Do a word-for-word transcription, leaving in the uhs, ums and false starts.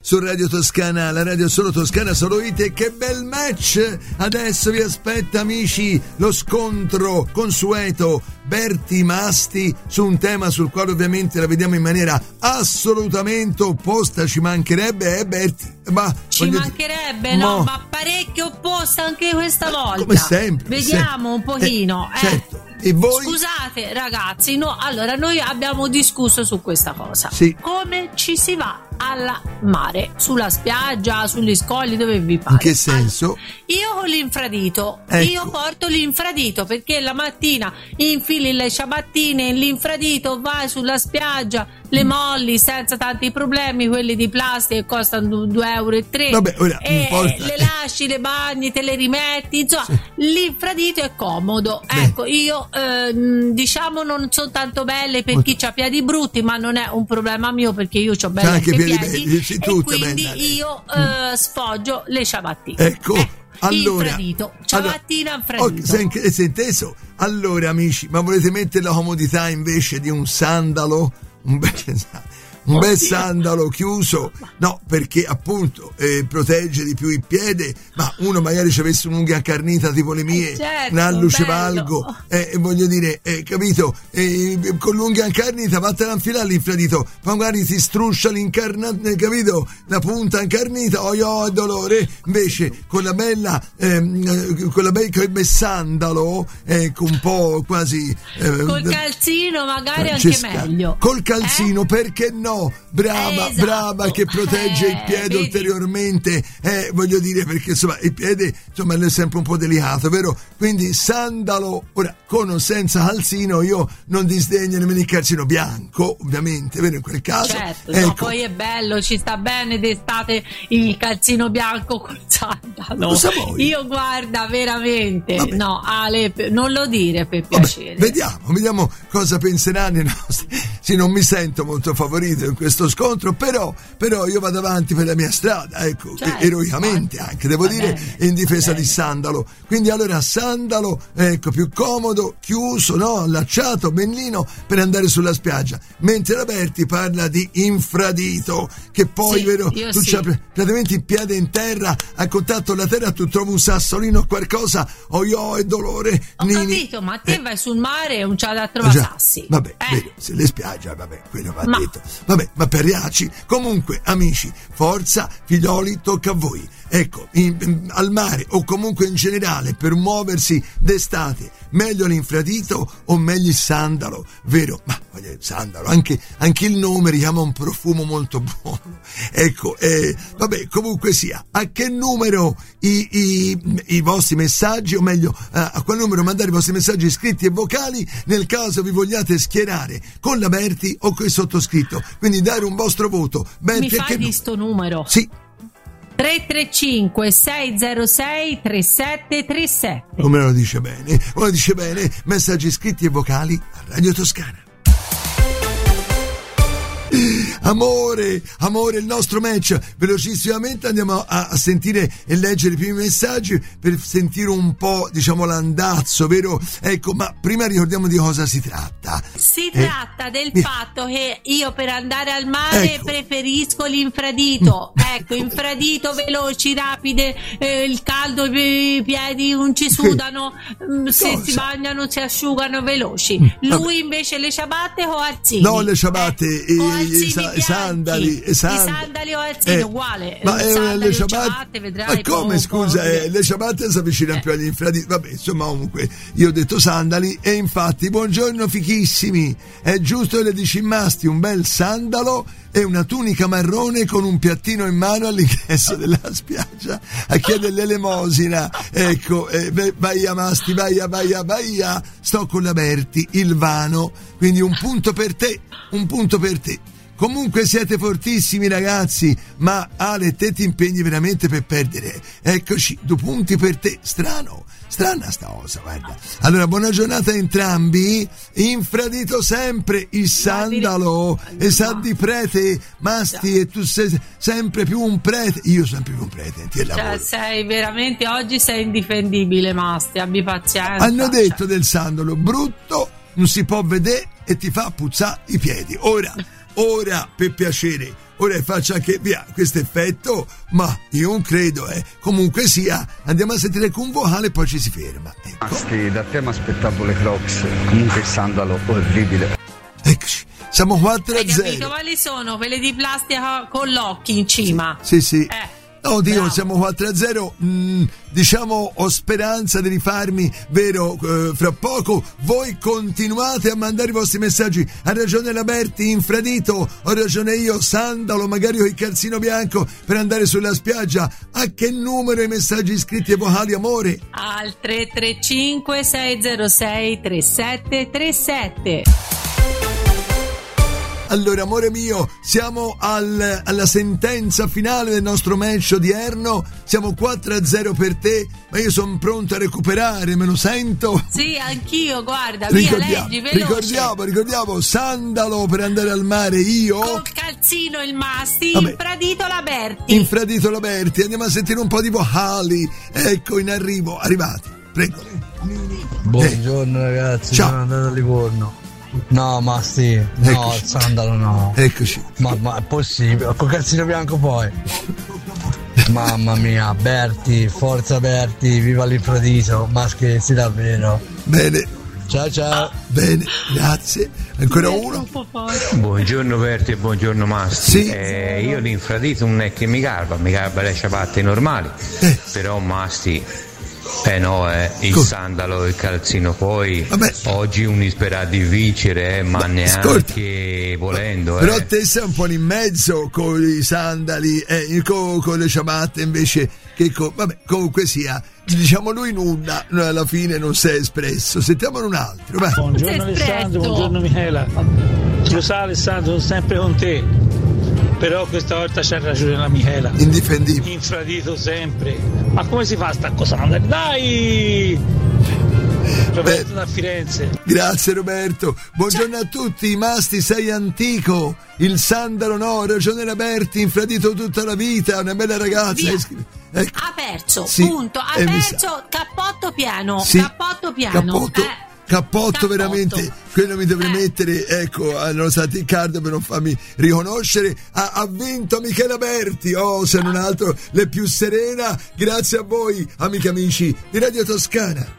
su Radio Toscana, la radio solo toscana, solo ite. Che bel match! Adesso vi aspetta, amici, lo scontro consueto Berti Masti su un tema sul quale ovviamente la vediamo in maniera assolutamente opposta, ci mancherebbe, eh Berti? Ma ci mancherebbe, dire, no, mo... ma parecchio opposta anche questa volta. Come sempre. Vediamo sempre. un pochino. Eh, eh. certo. E voi? Scusate ragazzi, no, allora noi abbiamo discusso su questa cosa. Sì. Come ci si va al mare, sulla spiaggia, sugli scogli, dove vi pare. In che senso? Allora, io con l'infradito, ecco. io porto l'infradito perché la mattina infili le ciabattine, l'infradito, vai sulla spiaggia, le molli senza tanti problemi, quelli di plastica che costano due euro e tre. Vabbè, ora, e importa. le lasci, le bagni, te le rimetti, insomma, sì. L'infradito è comodo. Beh. Ecco, io eh, diciamo non sono tanto belle per chi ha piedi brutti, ma non è un problema mio perché io ho belle anche piedi, piedi sì, e tutte quindi belle. io eh, sfoggio le ciabattine. Ecco, eh, allora, infradito, ciabattina allora, infradito. Oh, si è inteso? Allora, amici, ma volete mettere la comodità invece di un sandalo? Un bel un bel sandalo chiuso, no, perché appunto eh, protegge di più il piede, ma uno magari ci avesse un'unghia accarnita tipo le mie, eh certo, una lucevalgo, eh, voglio dire, eh, capito, eh, con l'unghia accarnita vattene a infilare l'infradito, ma magari ti struscia l'incarnata, capito, la punta incarnita, oh io dolore, invece con la bella ehm, con la bella sandalo, ecco, un po' quasi eh, col calzino magari anche meglio, col calzino, eh? Perché no? Brava, esatto. brava, che protegge eh, il piede vedi? ulteriormente, eh, voglio dire, perché insomma il piede insomma è sempre un po' delicato, vero? Quindi sandalo, ora con o senza calzino, io non disdegno nemmeno il calzino bianco, ovviamente, vero, in quel caso. Certo, ecco. No, poi è bello, ci sta bene d'estate il calzino bianco col sandalo. Cosa vuoi? Io guarda, veramente, Vabbè. no, Ale, non lo dire per piacere. Vabbè, vediamo, vediamo cosa penseranno i nostri. Sì, non mi sento molto favorito in questo scontro, però, però io vado avanti per la mia strada, ecco, certo, eroicamente certo. anche, devo Va dire, bene, in difesa bene. di sandalo. Quindi allora sandalo, ecco, più comodo, chiuso, no, allacciato, bellino per andare sulla spiaggia. Mentre Roberti parla di infradito, che poi, sì, vero, tu sì. c'hai praticamente il piede in terra, a contatto con la terra, tu trovi un sassolino o qualcosa, oh io e dolore. Ho nini. capito, ma te eh. vai sul mare e non c'ha da trovare Già, sassi. vabbè, eh. vero, se le spiagge, vabbè, quello va Ma. detto. Vabbè, ma per riaci, comunque, amici, forza, figlioli, tocca a voi. Ecco, in, in, al mare o comunque in generale per muoversi d'estate, meglio l'infradito o meglio il sandalo, vero? Ma voglio il sandalo, anche, anche il nome richiama un profumo molto buono. Ecco, eh, vabbè, comunque sia, a che numero i, i, i vostri messaggi, o meglio, a, a qual numero mandare i vostri messaggi scritti e vocali nel caso vi vogliate schierare con la Berti o con il sottoscritto, quindi dare un vostro voto. Berti, Mi fai che di nu- sto numero? Sì. tre tre cinque sei zero sei tre sette tre sette. Come lo dice bene, come lo dice bene, messaggi scritti e vocali a Radio Toscana. Amore, amore, il nostro match. Velocissimamente andiamo a, a sentire e leggere i primi messaggi per sentire un po', diciamo, l'andazzo, vero? Ecco, ma prima ricordiamo di cosa si tratta. Si eh, tratta del eh, fatto che io per andare al mare ecco. preferisco l'infradito. Ecco, infradito, veloci, rapide, eh, il caldo, i piedi non ci sudano, se Cosa? si bagnano si asciugano veloci. Vabbè. Lui invece le ciabatte o alzini? No, le ciabatte, eh, i, o i, alzini sa- i bianchi. sandali, i I sandali. sandali o alzini, Eh, uguale. Ma eh, Sandali le o ciabatte, ciabatte, vedrai. ma come po- scusa, po- eh, le ciabatte si avvicinano Eh. più agli infraditi. Vabbè, insomma, comunque io ho detto sandali e infatti buongiorno fichissimi, è giusto che le dici masti, un bel sandalo e una tunica marrone con un piattino in mano all'ingresso della spiaggia a chiedere l'elemosina. Ecco, eh, vai a masti, vai a, vai a, vai a, sto con la Berti, il vano, quindi un punto per te, un punto per te. Comunque siete fortissimi ragazzi, ma Ale, te ti impegni veramente per perdere. Eccoci, due punti per te. Strano, strana sta cosa, guarda. Allora, buona giornata a entrambi. Infradito sempre il sandalo, e sa di prete, masti, e tu sei sempre più un prete. Io sempre più un prete, ti lavoro. Cioè, sei veramente, oggi sei indifendibile, Masti, abbi pazienza. Hanno detto cioè. del sandalo, brutto, non si può vedere e ti fa puzzare i piedi. Ora, ora per piacere, ora faccia anche via questo effetto, ma io non credo, eh. Comunque sia, andiamo a sentire con un vocale e poi ci si ferma. Ecco. Asti, da te mi aspettavo le Crocs, comunque il sandalo orribile. Eccoci, siamo quattro a Hai zero. capito quali sono? Quelle di plastica con l'occhio in cima. Sì, sì. Eh. Oddio, Bravo. siamo quattro a zero. Mm, diciamo, ho speranza di rifarmi, vero, eh, fra poco. Voi continuate a mandare i vostri messaggi. Ha ragione Laberti, infradito. Ho ragione io, sandalo, magari ho il calzino bianco per andare sulla spiaggia. A che numero i messaggi scritti e vocali, amore? Al tre tre cinque sei zero sei tre sette tre sette. Allora, amore mio, siamo al, alla sentenza finale del nostro match odierno. Siamo quattro a zero per te, ma io sono pronto a recuperare, me lo sento. Sì, anch'io, guarda, via, Ricordiamo, leggi, veloce. ricordiamo, ricordiamo, sandalo per andare al mare io. Col calzino il masti, Vabbè. infradito Laberti. Infradito Laberti, andiamo a sentire un po' di vocali. Ecco, in arrivo, arrivati. Prego. Buongiorno ragazzi, Ciao. sono andato a Livorno. No, ma sì, no, Eccoci. il sandalo no. Eccoci. Ma, ma è possibile, col calzino bianco poi. Mamma mia, Berti, forza Berti, viva l'infradito, ma scherzi davvero. Bene, Ciao ciao. bene, grazie. Ancora uno? Buongiorno Berti e buongiorno Masti. Sì. Eh, io l'infradito non è che mi garba, mi garba le ciabatte normali. Eh. Però Masti, eh no, eh, il Co- sandalo e il calzino poi. Vabbè. Oggi uno spera di vincere, eh, ma neanche volendo. Però Eh. te sei un po' in mezzo con i sandali e eh, con, con le ciabatte invece che con... Vabbè, comunque sia, diciamo lui nulla, alla fine non si è espresso. Sentiamolo un altro, vai. Buongiorno Sei stretto. Alessandro, buongiorno Michela. Lo sa Alessandro, sono sempre con te. Però questa volta c'ha ragione la Michela. Indifendibile. Infradito sempre. Ma come si fa sta cosa? Dai! Roberto da Firenze. Grazie Roberto, buongiorno a tutti. Masti, sei antico, il sandalo no, ragione Laberti, infradito tutta la vita, una bella ragazza. Via. Ecco. Ha perso, Sì, punto. Ha e mi perso, sa- cappotto piano. Sì. Cappotto piano. Cappotto, Eh. cappotto, Cappotto. veramente, quello mi dovrei Eh. mettere, ecco, al nostro Riccardo per non farmi riconoscere. Ha, ha vinto Michela Berti, oh, se non altro, l'è più serena. Grazie a voi, amici amici di Radio Toscana.